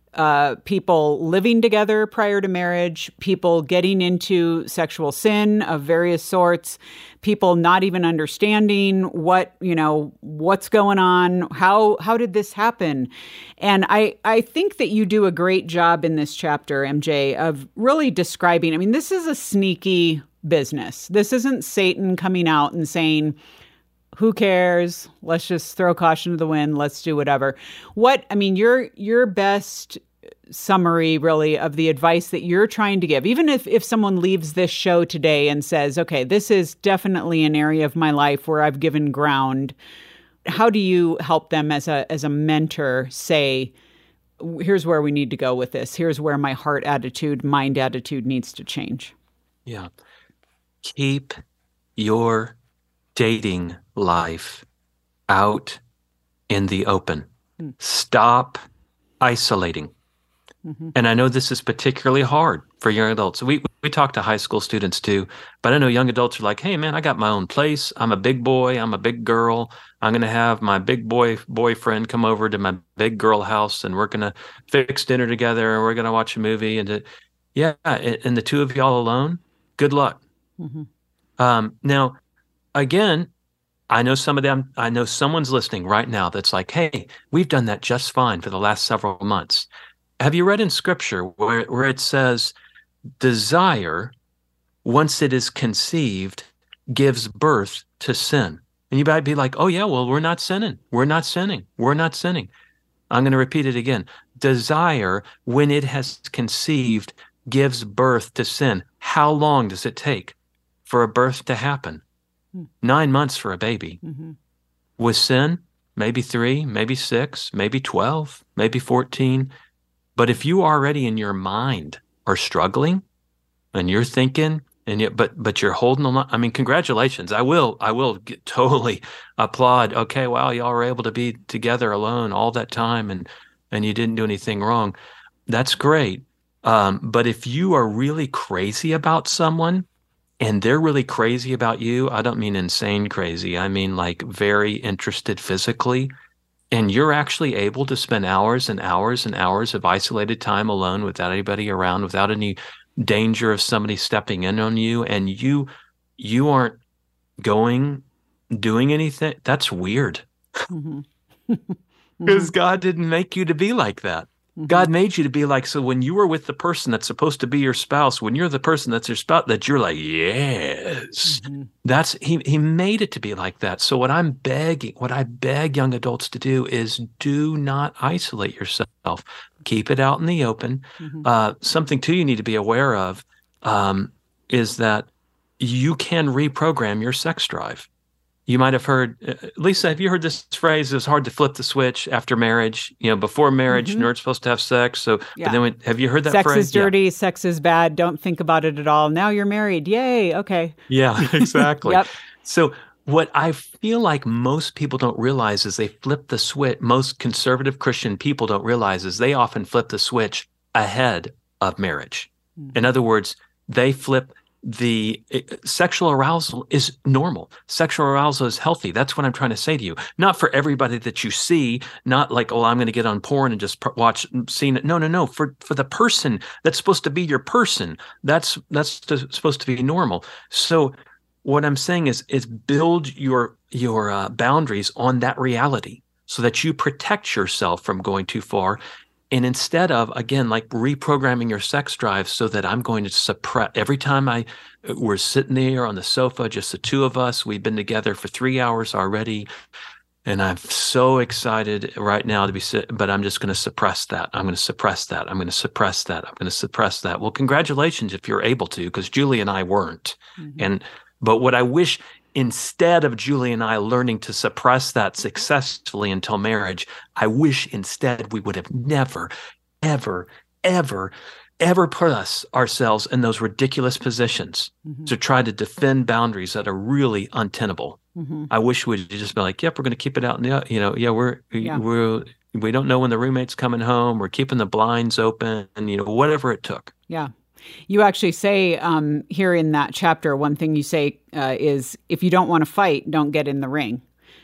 S2: uh, people living together prior to marriage, people getting into sexual sin of various sorts, people not even understanding what, you know, what's going on, how how did this happen? And I, I think that you do a great job in this chapter, M J, of really describing, I mean, this is a sneaky business. This isn't Satan coming out and saying, who cares? Let's just throw caution to the wind. Let's do whatever. What, I mean, your your best summary really of the advice that you're trying to give, even if, if someone leaves this show today and says, okay, this is definitely an area of my life where I've given ground. How do you help them as a as a mentor say, here's where we need to go with this. Here's where my heart attitude, mind attitude needs to change.
S6: Yeah. Keep your dating life out in the open. Mm. Stop isolating. Mm-hmm. And I know this is particularly hard for young adults. We we talk to high school students too, but I know young adults are like, hey man, I got my own place. I'm a big boy. I'm a big girl. I'm going to have my big boy boyfriend come over to my big girl house and we're going to fix dinner together and we're going to watch a movie. And to, yeah, and, and the two of y'all alone, good luck. Mm-hmm. Um, now, again, I know some of them, I know someone's listening right now that's like, hey, we've done that just fine for the last several months. Have you read in scripture where, where it says desire, once it is conceived, gives birth to sin? And you might be like, oh yeah, well, we're not sinning. We're not sinning. We're not sinning. I'm going to repeat it again. Desire, when it has conceived, gives birth to sin. How long does it take for a birth to happen? Nine months for a baby. Mm-hmm. With sin, maybe three, maybe six, maybe twelve, maybe fourteen. But if you already in your mind are struggling and you're thinking, and you, but but you're holding on, I mean, congratulations. I will, I will get, totally applaud. Okay, wow, y'all were able to be together alone all that time and, and you didn't do anything wrong. That's great. Um, but if you are really crazy about someone, and they're really crazy about you, I don't mean insane crazy. I mean like very interested physically. And you're actually able to spend hours and hours and hours of isolated time alone without anybody around, without any danger of somebody stepping in on you. And you, you aren't going, doing anything. That's weird. Mm-hmm. Because God didn't make you to be like that. Mm-hmm. God made you to be like, so when you were with the person that's supposed to be your spouse, when you're the person that's your spouse, that you're like, yes, mm-hmm. that's, he, he made it to be like that. So what I'm begging, what I beg young adults to do is do not isolate yourself. Keep it out in the open. Mm-hmm. Uh, something too you need to be aware of um, is that you can reprogram your sex drive. You might have heard, uh, Lisa, have you heard this phrase? It's hard to flip the switch after marriage. You know, before marriage, mm-hmm. you're not supposed to have sex. So,
S2: yeah.
S6: But then when, have you heard that
S2: sex
S6: phrase?
S2: Sex is dirty.
S6: Yeah.
S2: Sex is bad. Don't think about it at all. Now you're married. Yay. Okay.
S6: Yeah, exactly.
S2: Yep.
S6: So what I feel like most people don't realize is they flip the switch. Most conservative Christian people don't realize is they often flip the switch ahead of marriage. Mm-hmm. In other words, they flip the uh, sexual arousal is normal. Sexual arousal is healthy. That's what I'm trying to say to you. Not for everybody that you see, not like, oh, I'm going to get on porn and just pr- watch seeing it. No, no, no. For for the person that's supposed to be your person, that's that's to, supposed to be normal. So what I'm saying is is build your your uh, boundaries on that reality so that you protect yourself from going too far. And instead of, again, like reprogramming your sex drive so that I'm going to suppress every time I we're sitting there on the sofa, just the two of us, we've been together for three hours already. And I'm so excited right now to be sit, but I'm just going to suppress that. I'm going to suppress that. I'm going to suppress that. I'm going to suppress that. Well, congratulations if you're able to, because Julie and I weren't. Mm-hmm. And but what I wish, instead of Julie and I learning to suppress that successfully until marriage, I wish instead we would have never, ever, ever, ever put us ourselves in those ridiculous positions mm-hmm. to try to defend boundaries that are really untenable. Mm-hmm. I wish we'd just be like, yep, we're going to keep it out in the, you know, yeah, we're, yeah. we're, we don't know when the roommate's coming home. We're keeping the blinds open and, you know, whatever it took.
S2: Yeah. You actually say um, here in that chapter, one thing you say uh, is, if you don't want to fight, don't get in the ring.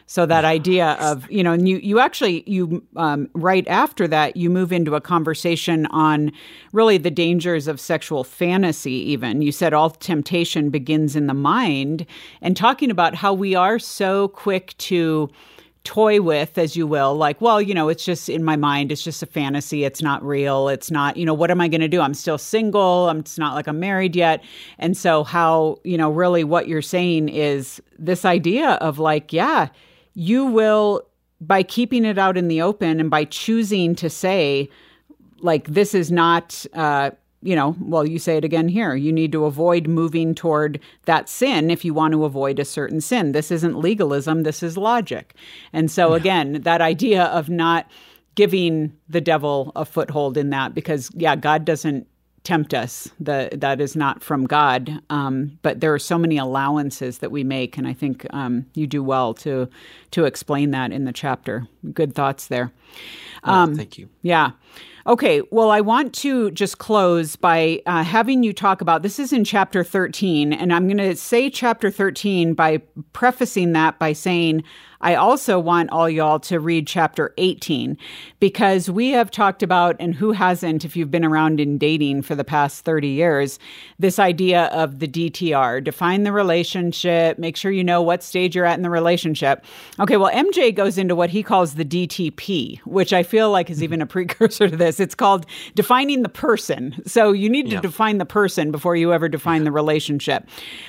S2: So that idea of, you know, and you, you actually, you um, right after that, you move into a conversation on really the dangers of sexual fantasy even. You said all temptation begins in the mind, and talking about how we are so quick to toy with, as you will, like, well, you know, it's just in my mind. It's just a fantasy. It's not real. It's not, you know, what am I going to do? I'm still single. I'm, it's not like I'm married yet. And so how, you know, really what you're saying is this idea of like, yeah, you will, by keeping it out in the open and by choosing to say, like, this is not, uh, you know, well, you say it again here. You need to avoid moving toward that sin if you want to avoid a certain sin. This isn't legalism. This is logic. And so, yeah. again, that idea of not giving the devil a foothold in that, because, yeah, God doesn't tempt us. The, that is not from God. Um, but there are so many allowances that we make. And I think um, you do well to to explain that in the chapter. Good thoughts there. Um,
S6: oh, thank you.
S2: Yeah. Okay, well, I want to just close by uh, having you talk about, this is in chapter thirteen, and I'm going to say chapter thirteen by prefacing that by saying, I also want all y'all to read chapter eighteen, because we have talked about, and who hasn't, if you've been around in dating for the past thirty years, this idea of the D T R, define the relationship, make sure you know what stage you're at in the relationship. Okay, well, M J goes into what he calls the D T P, which I feel like is even a precursor to this. It's called defining the person. So you need to
S6: yeah.
S2: define the person before you ever define yeah. the relationship.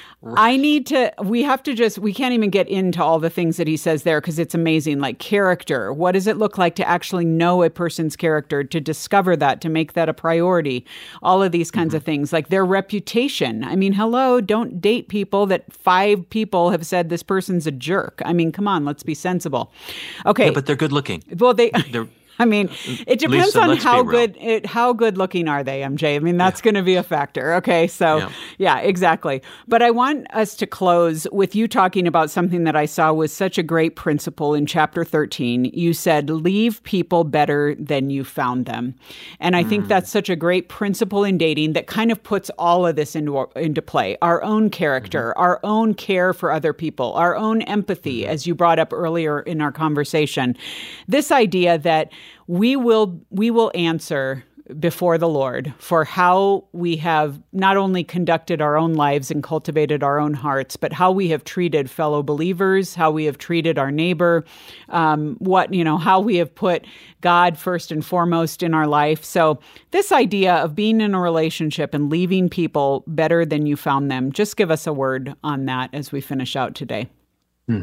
S2: I need to, we have to just, we can't even get into all the things that he says there because it's amazing. Like character. What does it look like to actually know a person's character, to discover that, to make that a priority? All of these kinds mm-hmm. of things, like their reputation. I mean, hello, don't date people that five people have said this person's a jerk. I mean, come on, let's be sensible. Okay.
S6: Yeah, but they're good looking.
S2: Well, they...
S6: They're-
S2: I mean, it depends
S6: Lisa,
S2: on how
S6: be
S2: good it, how good looking are they, M J. I mean, that's yeah. going to be a factor. Okay, so yeah. yeah, exactly. But I want us to close with you talking about something that I saw was such a great principle in chapter thirteen. You said, leave people better than you found them. And I mm. think that's such a great principle in dating that kind of puts all of this into, into play. Our own character, mm-hmm. our own care for other people, our own empathy, mm-hmm. as you brought up earlier in our conversation. This idea that we will we will answer before the Lord for how we have not only conducted our own lives and cultivated our own hearts, but how we have treated fellow believers, how we have treated our neighbor, um, what, you know, how we have put God first and foremost in our life. So this idea of being in a relationship and leaving people better than you found them, just give us a word on that as we finish out today.
S6: Hmm.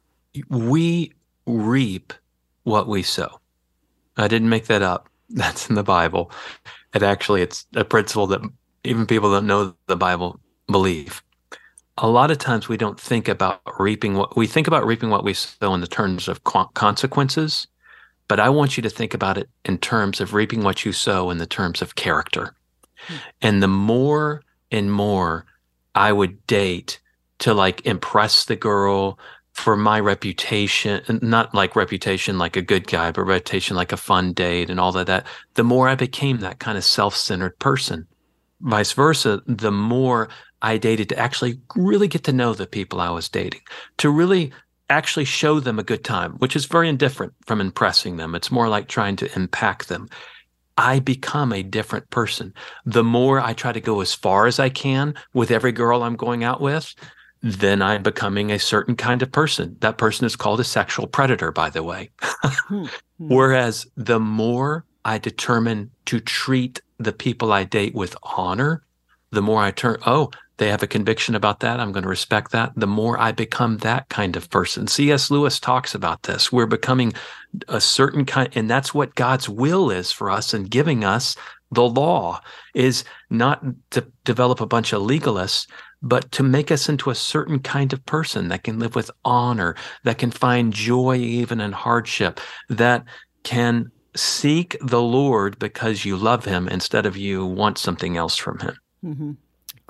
S6: We reap what we sow. I didn't make that up. That's in the Bible. And actually, it's a principle that even people that know the Bible believe. A lot of times we don't think about reaping what we think about reaping what we sow in the terms of consequences. But I want you to think about it in terms of reaping what you sow in the terms of character. Hmm. And the more and more I would date to like impress the girl, for my reputation, not like reputation like a good guy, but reputation like a fun date and all of that, the more I became that kind of self-centered person. Vice versa, the more I dated to actually really get to know the people I was dating, to really actually show them a good time, which is very indifferent from impressing them. It's more like trying to impact them. I become a different person. The more I try to go as far as I can with every girl I'm going out with, then I'm becoming a certain kind of person. That person is called a sexual predator, by the way. mm-hmm. Whereas the more I determine to treat the people I date with honor, the more I turn, oh, they have a conviction about that, I'm going to respect that. The more I become that kind of person. C S Lewis talks about this. We're becoming a certain kind, and that's what God's will is for us in giving us the law, is not to develop a bunch of legalists, but to make us into a certain kind of person that can live with honor, that can find joy even in hardship, that can seek the Lord because you love him instead of you want something else from him.
S2: Mm-hmm. Great,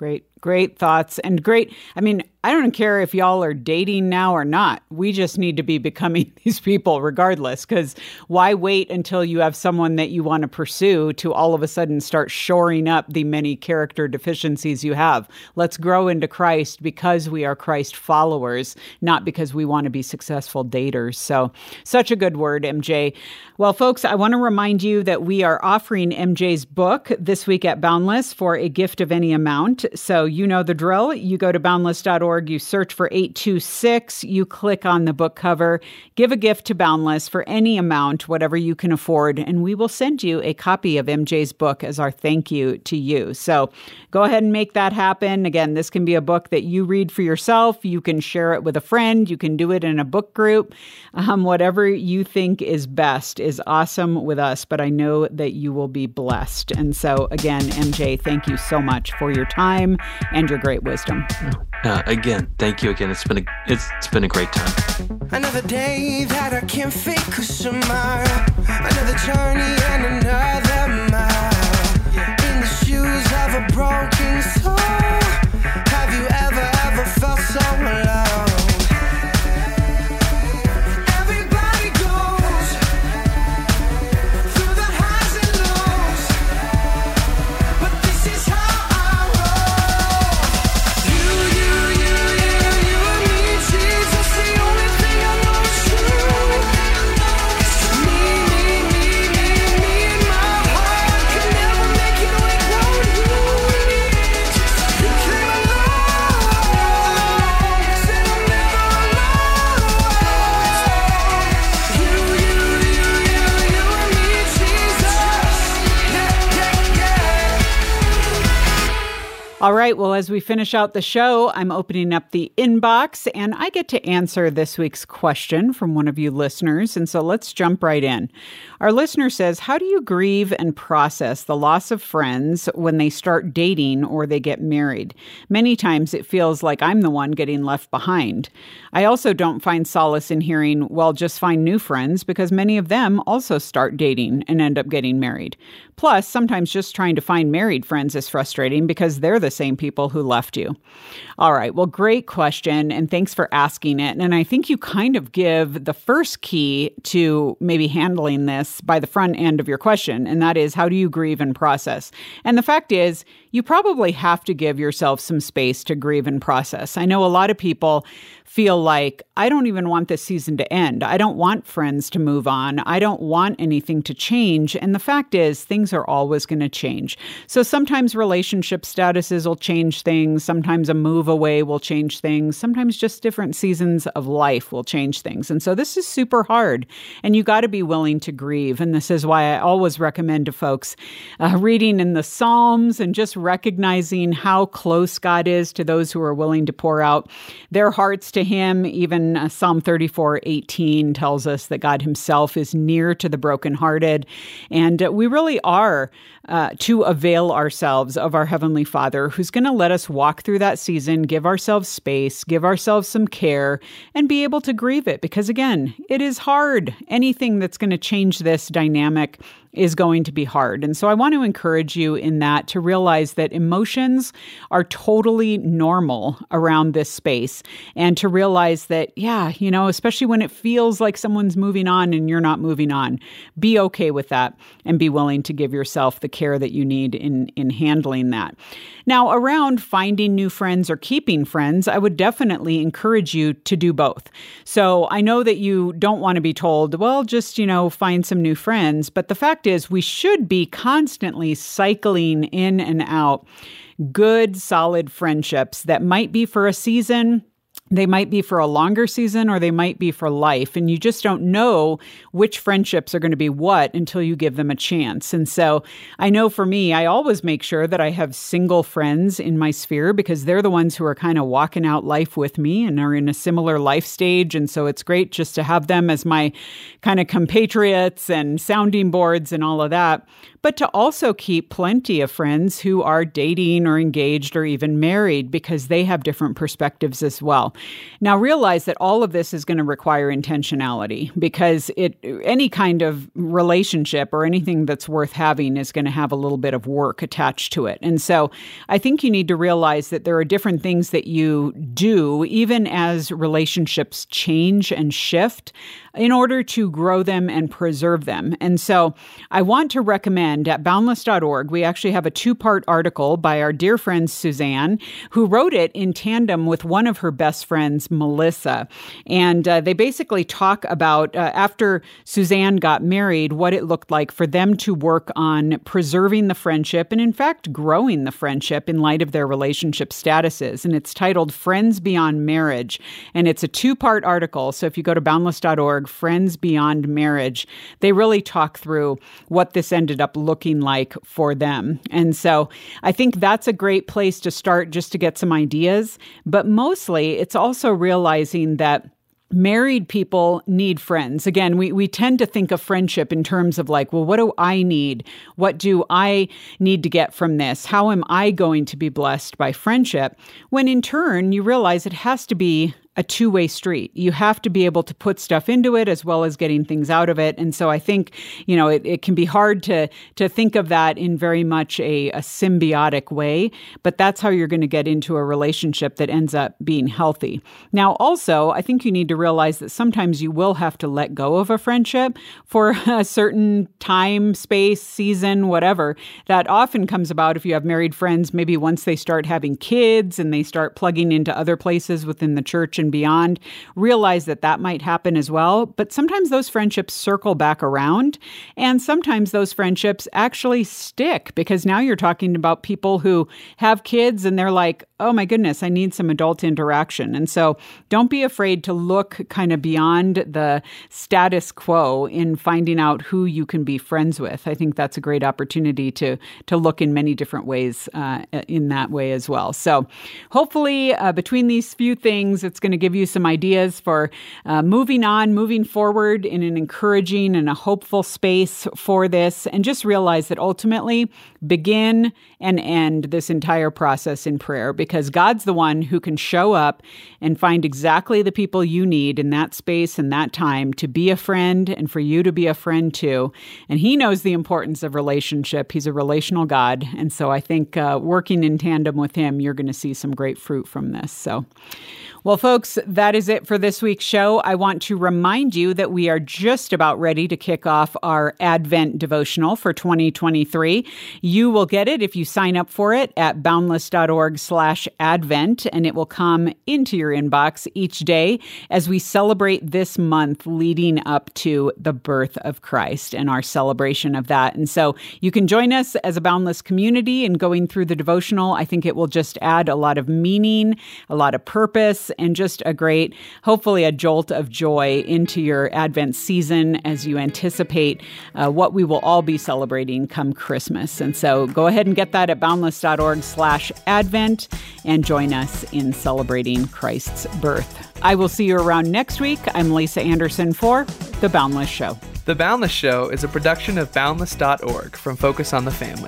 S2: Great thoughts and great. I mean, I don't care if y'all are dating now or not. We just need to be becoming these people regardless, because why wait until you have someone that you want to pursue to all of a sudden start shoring up the many character deficiencies you have? Let's grow into Christ because we are Christ followers, not because we want to be successful daters. So such a good word, M J. Well, folks, I want to remind you that we are offering M J's book this week at Boundless for a gift of any amount. So you know the drill. You go to boundless dot org, you search for eight two six, you click on the book cover, give a gift to Boundless for any amount, whatever you can afford, and we will send you a copy of M J's book as our thank you to you. So go ahead and make that happen. Again, this can be a book that you read for yourself. You can share it with a friend. You can do it in a book group. Um, whatever you think is best is awesome with us, but I know that you will be blessed. And so again, M J, thank you so much for your time and your great wisdom.
S6: Uh, again, thank you again. It's been a it's, it's been a great time.
S1: Another day that I can't fake, 'cause tomorrow, another journey and another mile. In the shoes of a broken soul, have you ever, ever felt so alone? Everybody goes through the highs and lows, but this is how I roll. You, you, you, you, you and me, Jesus, the only thing I know is true. Me, me, me, me, me and my heart can never make it without you. You came along, said I'm never alone. You, you, you, you, you and me, Jesus. Yeah, yeah, yeah.
S2: All right. Well, as we finish out the show, I'm opening up the inbox and I get to answer this week's question from one of you listeners. And so let's jump right in. Our listener says, how do you grieve and process the loss of friends when they start dating or they get married? Many times it feels like I'm the one getting left behind. I also don't find solace in hearing, well, just find new friends, because many of them also start dating and end up getting married. Plus, sometimes just trying to find married friends is frustrating because they're the same people who left you. All right. Well, great question. And thanks for asking it. And I think you kind of give the first key to maybe handling this by the front end of your question. And that is, how do you grieve and process? And the fact is, you probably have to give yourself some space to grieve and process. I know a lot of people feel like, I don't even want this season to end. I don't want friends to move on. I don't want anything to change. And the fact is, things are always going to change. So sometimes relationship statuses will change things. Sometimes a move away will change things. Sometimes just different seasons of life will change things. And so this is super hard. And you got to be willing to grieve. And this is why I always recommend to folks uh, reading in the Psalms and just recognizing how close God is to those who are willing to pour out their hearts to Him. Even uh, Psalm thirty-four eighteen tells us that God Himself is near to the brokenhearted. And uh, we really are uh, to avail ourselves of our Heavenly Father, who's going to let us walk through that season, give ourselves space, give ourselves some care, and be able to grieve it. Because again, it is hard. Anything that's going to change this dynamic is going to be hard. And so I want to encourage you in that to realize that emotions are totally normal around this space, and to realize that, yeah, you know, especially when it feels like someone's moving on and you're not moving on, be okay with that and be willing to give yourself the care that you need in, in handling that. Now, around finding new friends or keeping friends, I would definitely encourage you to do both. So I know that you don't want to be told, well, just, you know, find some new friends. But the fact is, we should be constantly cycling in and out good, solid friendships that might be for a season. They might be for a longer season, or they might be for life. And you just don't know which friendships are going to be what until you give them a chance. And so I know for me, I always make sure that I have single friends in my sphere, because they're the ones who are kind of walking out life with me and are in a similar life stage. And so it's great just to have them as my kind of compatriots and sounding boards and all of that. but to also keep plenty of friends who are dating or engaged or even married, because they have different perspectives as well. Now, realize that all of this is going to require intentionality, because it any kind of relationship or anything that's worth having is going to have a little bit of work attached to it. And so I think you need to realize that there are different things that you do, even as relationships change and shift, in order to grow them and preserve them. And so I want to recommend at boundless dot org, we actually have a two-part article by our dear friend Suzanne, who wrote it in tandem with one of her best friends, Melissa. And uh, they basically talk about, uh, after Suzanne got married, what it looked like for them to work on preserving the friendship and, in fact, growing the friendship in light of their relationship statuses. And it's titled Friends Beyond Marriage. And it's a two-part article. So if you go to boundless dot org, Friends Beyond Marriage, they really talk through what this ended up looking like for them. And so I think that's a great place to start, just to get some ideas. But mostly, it's also realizing that married people need friends. Again, we, we tend to think of friendship in terms of like, well, what do I need? What do I need to get from this? How am I going to be blessed by friendship? When in turn, you realize it has to be a two-way street. You have to be able to put stuff into it as well as getting things out of it. And so I think, you know, it, it can be hard to to think of that in very much a, a symbiotic way, but that's how you're going to get into a relationship that ends up being healthy. Now, also, I think you need to realize that sometimes you will have to let go of a friendship for a certain time, space, season, whatever. That often comes about if you have married friends, maybe once they start having kids and they start plugging into other places within the church and beyond. Realize that that might happen as well. But sometimes those friendships circle back around, and sometimes those friendships actually stick, because now you're talking about people who have kids and they're like, oh my goodness, I need some adult interaction. And so don't be afraid to look kind of beyond the status quo in finding out who you can be friends with. I think that's a great opportunity to, to look in many different ways uh, in that way as well. So hopefully uh, between these few things, it's going to give you some ideas for uh, moving on, moving forward in an encouraging and a hopeful space for this. And just realize that ultimately begin and end this entire process in prayer, because God's the one who can show up and find exactly the people you need in that space and that time to be a friend and for you to be a friend too. And He knows the importance of relationship. He's a relational God. And so I think uh, working in tandem with Him, you're going to see some great fruit from this. So, well, folks, that is it for this week's show. I want to remind you that we are just about ready to kick off our Advent devotional for twenty twenty-three. You will get it if you sign up for it at boundless dot org slash advent, and it will come into your inbox each day as we celebrate this month leading up to the birth of Christ and our celebration of that. And so you can join us as a Boundless community in going through the devotional. I think it will just add a lot of meaning, a lot of purpose, and just a great, hopefully a jolt of joy into your Advent season as you anticipate uh, what we will all be celebrating come Christmas. And so go ahead and get that at boundless dot org slash advent and join us in celebrating Christ's birth. I will see you around next week. I'm Lisa Anderson for The Boundless Show.
S7: The Boundless Show is a production of boundless dot org from Focus on the Family.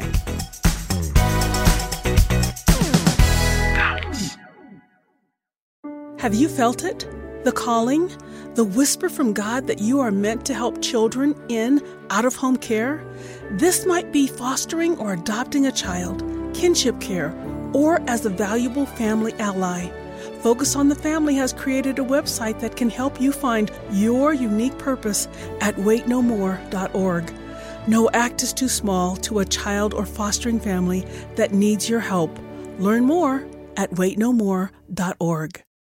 S8: Have you felt it? The calling? The whisper from God that you are meant to help children in out-of-home care? This might be fostering or adopting a child, kinship care, or as a valuable family ally. Focus on the Family has created a website that can help you find your unique purpose at wait no more dot org. No act is too small to a child or fostering family that needs your help. Learn more at wait no more dot org.